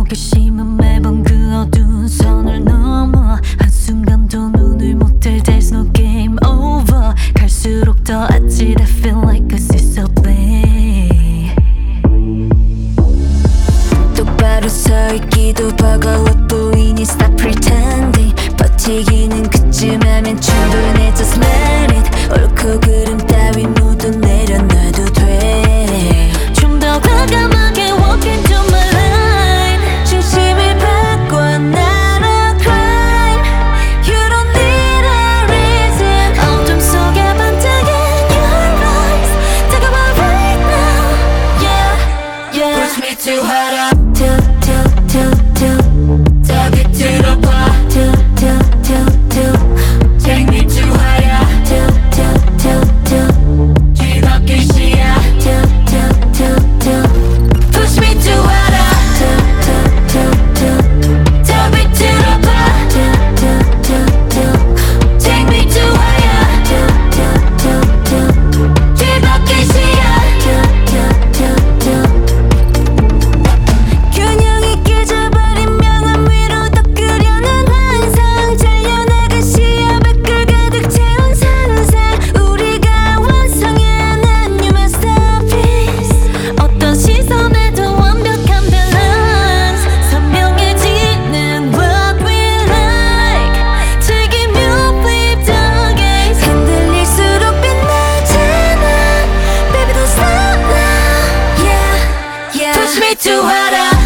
호기심은 매번 그 어두운 선을 넘어 한순간도 눈을 못 뜰 There's no game over. 갈수록 더 아찔해 Feel like this is a play. 똑바로 서 있기도 버거워 보이니 Stop pretending. 버티기는 그쯤 하면 충분해 Just let it. 옳고 그름 따위 모두 내려놔도 돼. 좀 더 과감하게 walk into my line. 중심을 바꿔 나로 climb. You don't need a reason. 어둠 속에 반짝인 your eyes. 다가와 right now. Yeah, yeah. Push me too hard up. till 더 밑으로 봐. till Take me too higher. till 뒤바뀔 시야. Push me too hard up. 더 밑으로 봐. Take me too higher. 뒤바뀔 시야. 균형이 깨져버린 명암 위로 더 끄려는 환상. 잘려나간 시야 밖을 가득 채운 상상. 우리가 완성해낸 new masterpiece. 어떤 시선에도 완벽한 밸런스. 선명해지는 what we like. 즐기며 flip the gaze. 흔들릴수록 빛나잖아. Baby don't stop now. Yeah, yeah. Push me too hard up.